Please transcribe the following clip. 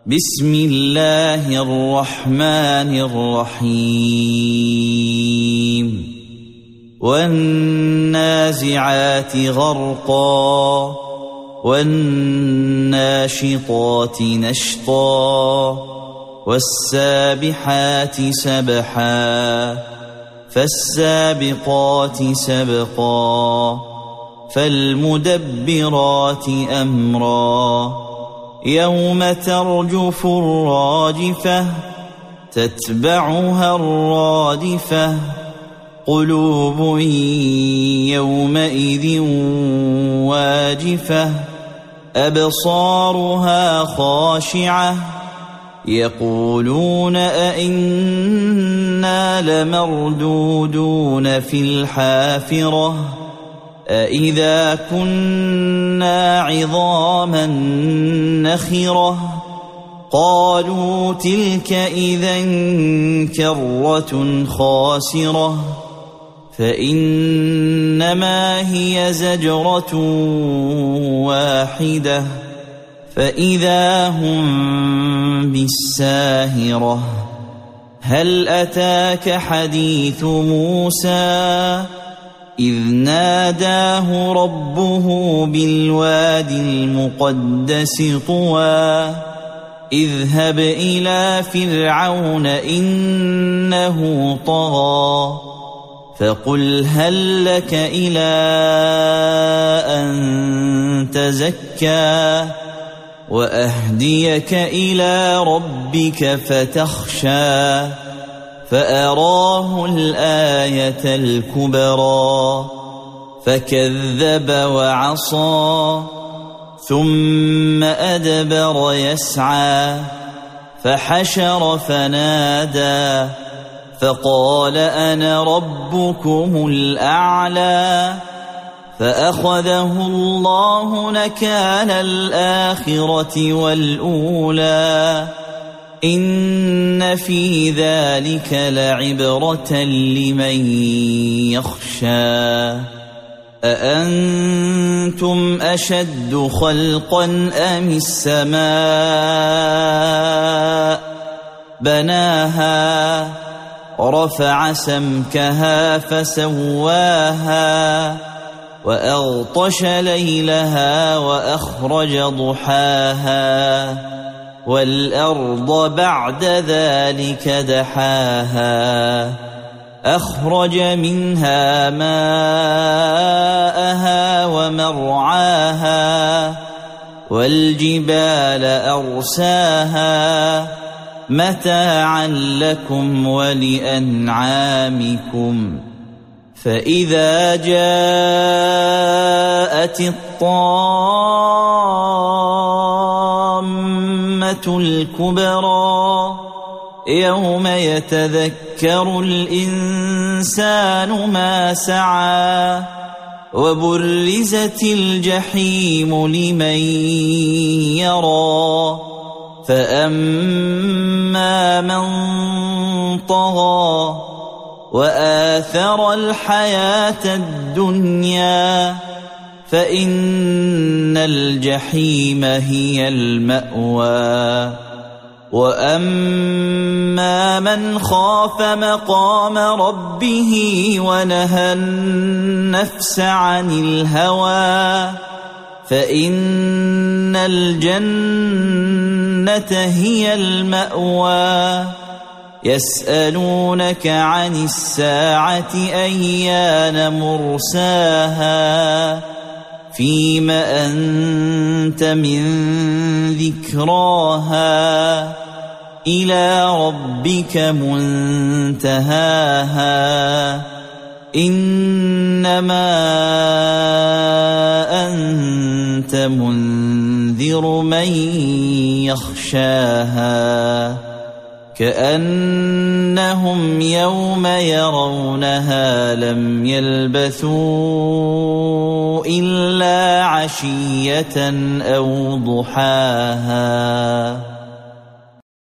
بسم الله الرحمن الرحيم والنازعات غرقا والناشطات نشطا والسابحات سبحا فالسابقات سبقا فالمدبرات أمرا يوم ترجف الراجفة تتبعها الرادفة قلوب يومئذ واجفة أبصارها خاشعة يقولون أئنا لمردودون في الحافرة أإذا كنا عظاما نخرة قالوا تلك إذا كرة خاسرة فإنما هي زجرة واحدة فإذا هم بالساهرة هل أتاك حديث موسى إذ ناداه ربه بالوادي المقدس طوى اذهب إلى فرعون إنه طغى فقل هل لك إلى أن تزكى وأهديك إلى ربك فتخشى فأراه الآية الكبرى فكذب وعصى ثم أدبر يسعى فحشر فنادى فقال أنا ربكم الأعلى فأخذه الله نكال الآخرة والأولى إن في ذلك لعبرة لمن يخشى أأنتم أشد خلقا أم السماء بناها رفع سمكها فسواها وأغطش ليلها وأخرج ضحاها والأرض بعد ذلك دحاها أخرج منها ماءها ومرعاها والجبال أرساها متاعا لكم ولأنعامكم فإذا جاءت الطامة الكبرى يوم يتذكر الإنسان ما سعى وبرزت الجحيم لمن يرى فأما من طغى وآثر الحياة الدنيا فإن الجحيم هي المأوى وأما من خاف مقام ربه ونهى النفس عن الهوى فإن الجنة هي المأوى يسألونك عن الساعة أيان مرساها فيم أنت من ذكراها إلى ربك منتهاها إنما أنت منذر من يخشاها كأنهم يوم يرونها لم يلبثوا إلا عشية أو ضحاها